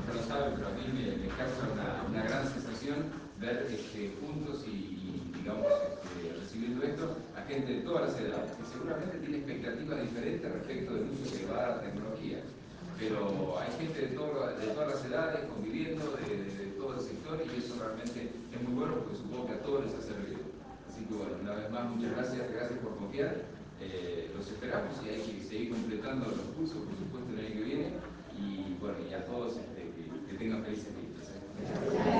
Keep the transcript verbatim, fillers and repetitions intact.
no lo saben, pero a mí me, me causa una, una gran sensación ver este, juntos y, y digamos, este, recibiendo esto a gente de todas las edades, que seguramente tiene expectativas diferentes respecto del uso que le va a dar la tecnología. Pero hay gente de, todo, de todas las edades conviviendo, de, de, de todo el sector, y eso realmente es muy bueno porque supongo que a todos les ha servido. Así que bueno, una vez más, muchas gracias, gracias por confiar. Eh, los esperamos y hay que seguir completando los cursos, por supuesto, el año que viene. Y bueno, y a todos este, que, que tengan felices fiestas. ¿eh?